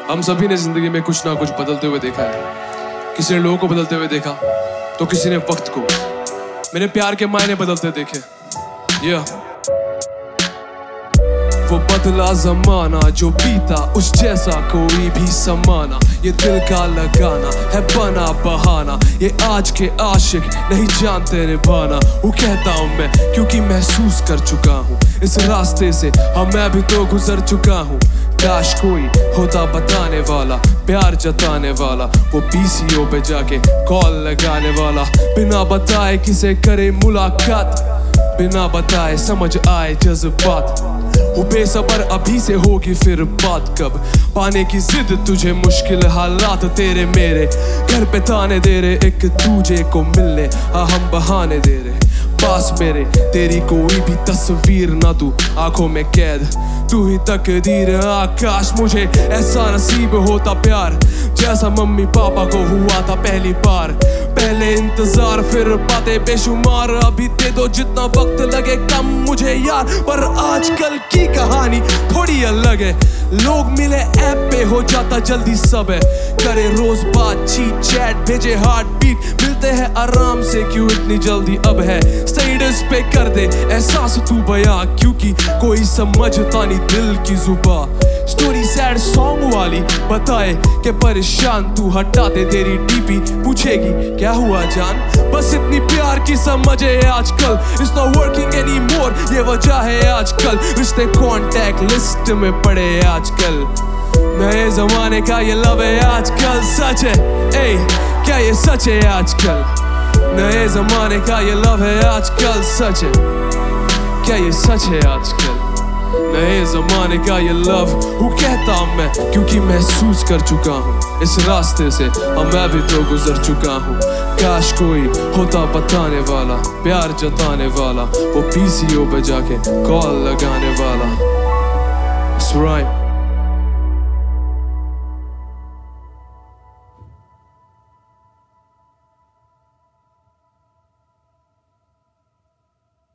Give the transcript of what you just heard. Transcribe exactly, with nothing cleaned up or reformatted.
हम सभी ने जिंदगी में कुछ ना कुछ बदलते हुए देखा है। किसी ने लोगों को बदलते हुए देखा तो किसी ने वक्त को। मैंने प्यार के मायने बदलते देखे। या वो बदला जमाना जो बीता उस जैसा कोई भी समाना। ये दिल का लगाना है बना बहाना। ये आज के आशिक नहीं जानते निभाना। वो कहता हूँ मैं क्योंकि महसूस कर चुका हूँ इस रास्ते से। हाँ मैं भी तो गुजर चुका हूँ। काश कोई होता बताने वाला, प्यार जताने वाला, वो पीसीओ पे जाके कॉल लगाने वाला। बिना बताए किसे करे मुलाकात, बिना बताए समझ आए जज्बात। वो बेसबर अभी से होगी फिर बात कब। पाने की जिद तुझे मुश्किल हालात तेरे मेरे। घर पे ताने दे रहे एक दूजे को मिलने। हाँ हम बहाने दे रहे पास मेरे। तेरी कोई भी तस्वीर ना तू आंखों में कैद। तू ही तकदीर आकाश मुझे ऐसा नसीब होता प्यार जैसा मम्मी पापा को हुआ था पहली बार। पहले इंतजार फिर बातें बेशुमार। अभी दे दो जितना वक्त लगे कम मुझे यार। पर आजकल की कहानी थोड़ी अलग है। लोग मिले ऐप पे हो जाता जल्दी सब है। करे रोज बातचीत चैट भेजे हार्ट बीट। मिलते हैं आराम से क्यों इतनी जल्दी अब है। स्टेटस पे कर दे एहसास तू बयां क्योंकि कोई समझता नहीं दिल की जुबा। स्टोरी सैड सॉन्ग वाली बताए कि परेशान तू हटाते तेरी डीपी पूछेगी क्या हुआ जान। बस इतनी प्यार की समझ है आजकल। It's not working anymore ये वजह है आजकल। रिश्ते कॉन्टैक्ट लिस्ट में पड़े आजकल। नए जमाने का ये लव है आजकल सच है। ए क्या ये सच है आजकल। नए जमाने का ये लव है आजकल सच है। क्या ये सच है आजकल। नए जमाने का ये लव वो कहता हूँ मैं क्योंकि महसूस कर चुका हूँ इस रास्ते से। और मैं भी तो गुजर चुका हूँ। काश कोई होता बताने वाला, प्यार जताने वाला, वो पीसीओ पे जाके कॉल लगाने वाला। It's right.